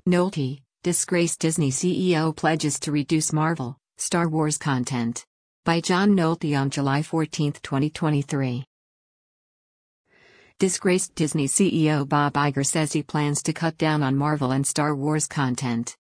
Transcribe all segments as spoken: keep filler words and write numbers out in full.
Nolte, disgraced Disney C E O pledges to reduce Marvel, Star Wars content. By John Nolte on July fourteenth, twenty twenty-three. Disgraced Disney C E O Bob Iger says he plans to cut down on Marvel and Star Wars content.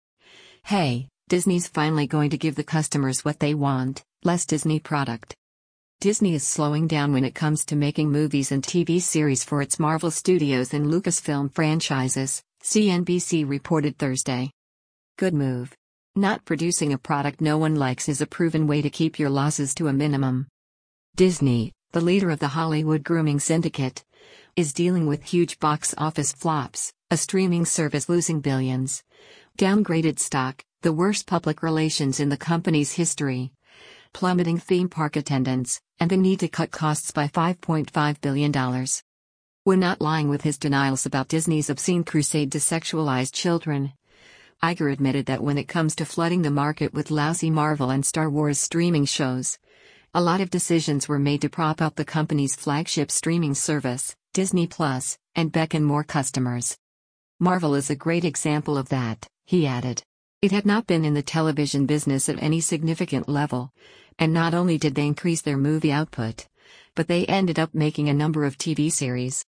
Hey, Disney's finally going to give the customers what they want, less Disney product. Disney is slowing down when it comes to making movies and T V series for its Marvel Studios and Lucasfilm franchises, C N B C reported Thursday. Good move. Not producing a product no one likes is a proven way to keep your losses to a minimum. Disney, the leader of the Hollywood grooming syndicate, is dealing with huge box office flops, a streaming service losing billions, downgraded stock, the worst public relations in the company's history, plummeting theme park attendance, and the need to cut costs by five point five billion dollars. We're not lying with his denials about Disney's obscene crusade to sexualize children. Iger admitted that when it comes to flooding the market with lousy Marvel and Star Wars streaming shows, a lot of decisions were made to prop up the company's flagship streaming service, Disney Plus, and beckon more customers. Marvel is a great example of that, he added. It had not been in the television business at any significant level, and not only did they increase their movie output, but they ended up making a number of T V series.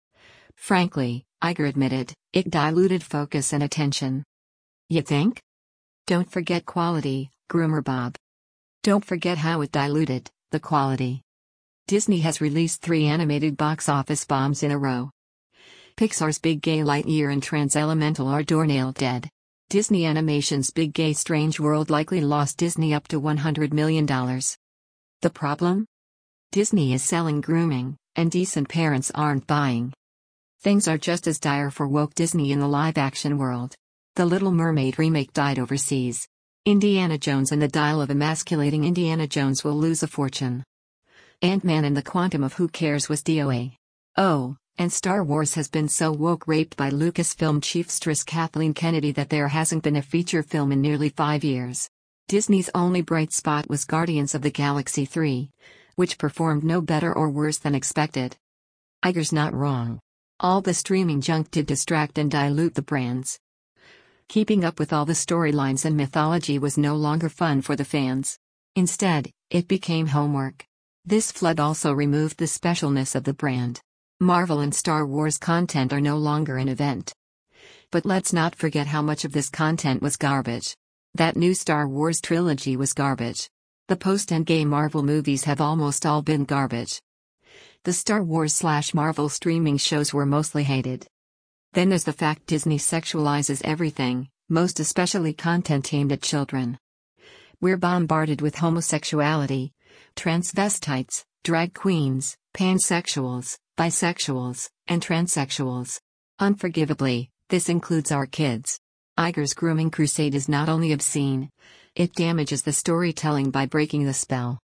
Frankly, Iger admitted, it diluted focus and attention. You think? Don't forget quality, Groomer Bob. Don't forget how it diluted the quality. Disney has released three animated box office bombs in a row. Pixar's Big Gay Lightyear and Trans Elemental are doornailed dead. Disney Animation's Big Gay Strange World likely lost Disney up to one hundred million dollars. The problem? Disney is selling grooming, and decent parents aren't buying. Things are just as dire for woke Disney in the live-action world. The Little Mermaid remake died overseas. Indiana Jones and the Dial of Emasculating Indiana Jones will lose a fortune. Ant-Man and the Quantum of Who Cares was D O A. Oh, and Star Wars has been so woke raped by Lucasfilm chiefstress Kathleen Kennedy that there hasn't been a feature film in nearly five years. Disney's only bright spot was Guardians of the Galaxy three, which performed no better or worse than expected. Iger's not wrong. All the streaming junk did distract and dilute the brands. Keeping up with all the storylines and mythology was no longer fun for the fans. Instead, it became homework. This flood also removed the specialness of the brand. Marvel and Star Wars content are no longer an event. But let's not forget how much of this content was garbage. That new Star Wars trilogy was garbage. The post-Endgame Marvel movies have almost all been garbage. The Star Wars slash Marvel streaming shows were mostly hated. Then there's the fact Disney sexualizes everything, most especially content aimed at children. We're bombarded with homosexuality, transvestites, drag queens, pansexuals, bisexuals, and transsexuals. Unforgivably, this includes our kids. Iger's grooming crusade is not only obscene, it damages the storytelling by breaking the spell.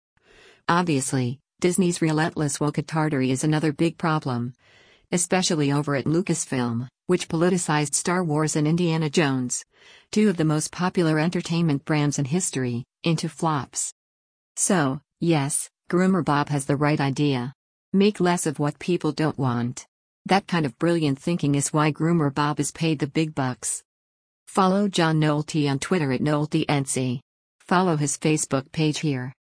Obviously, Disney's relentless woketardery is another big problem, especially over at Lucasfilm, which politicized Star Wars and Indiana Jones, two of the most popular entertainment brands in history, into flops. So, yes, Groomer Bob has the right idea. Make less of what people don't want. That kind of brilliant thinking is why Groomer Bob is paid the big bucks. Follow John Nolte on Twitter at NolteNC. Follow his Facebook page here.